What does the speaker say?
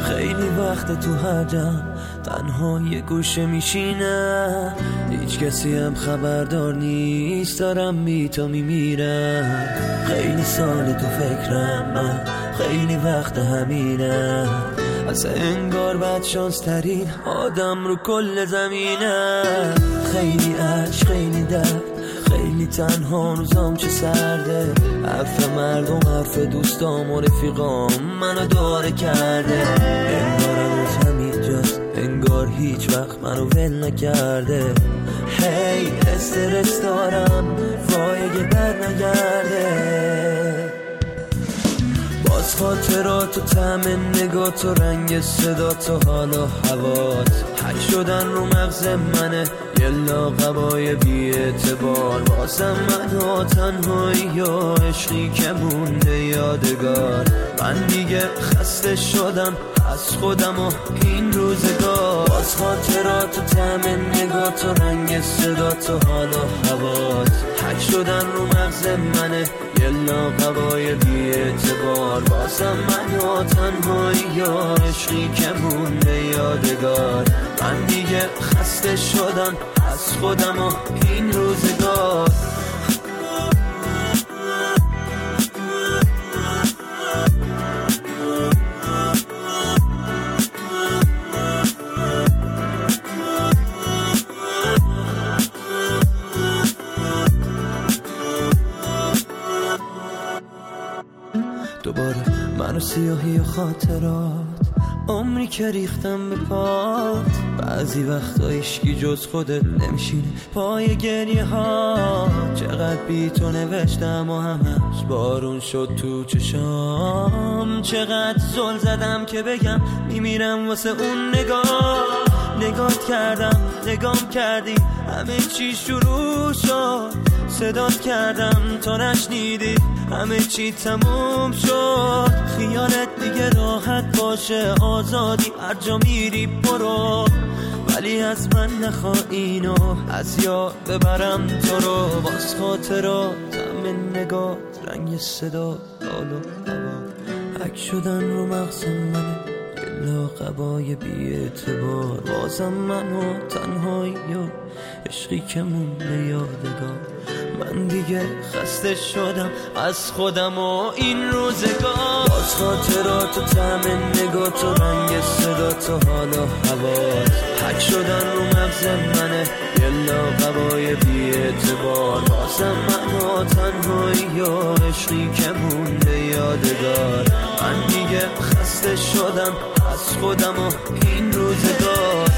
خیلی وقت تو هرجم تنها یه گوشه میشینم، هیچ کسی هم خبردار نیست دارم بی تو میمیرم. خیلی سال تو فکرم من، خیلی وقت همینم، از انگار بد شانس ترین آدم رو کل زمینم. خیلی عشق، خیلی درد، خیلی تنها روزام چه سرده، حرف مردم، حرف دوستام و رفیقام منو داره کرده. انگار هنوز همینجاست، انگار هیچ وقت منو ول نکرده. هی استرس دارم وای اگه بر نگرده. باز خاطرات و طعم نگات و رنگ صدات و حال و هوات حک شدن رو مغز منه، یه لاغبای بی اعتبار. بازم من ها تنهایی و عشقی که مونده یادگار. من دیگه خسته شدم از خودم و این روزگار. باز خاطرات و طعم نگات و رنگ صدات و حال و هوات حک شدن رو مغز منه، یه لاغبای بی اعتبار. بازم من ها تنهایی و عشقی که مونده یادگار. من دیگه خسته شدم از خودم و این روزگار. دوباره منو سیاهی و خاطرات، عمری که ریختم به پات. بعضی وقتا عشقی جز خودت نمیشینه پای گریه ها. چقدر بی تو نوشتم و همش بارون شد تو چشام. چقدر زل زدم که بگم میمیرم واسه اون نگاه. نگات کردم، نگام کردی، همه چی شروع شد. صدات کردم تا نشنیدی، همه چی تموم شد. خیالت دیگه راحت باشه، آزادی هر جا میری برو، ولی از من نخوا اینو از یاد ببرم تو رو. باز خاطرات، طعم نگات، رنگ صدا، حال و هوا حک شدن رو مغز منه، یه لاغبای بی اعتبار. بازم من و تنهایی و عشقی که مونده یادگار. من دیگه خسته شدم از خودم و این روزگار. باز خاطرات و طعم نگات و رنگ صدات و حال و هوات حک شدن رو مغز منه، یه لاغبای بی اعتبار. بازم من ها تنهایی و عشقی که مونده یادگار. من دیگه خسته شدم از خودم و این روزگار.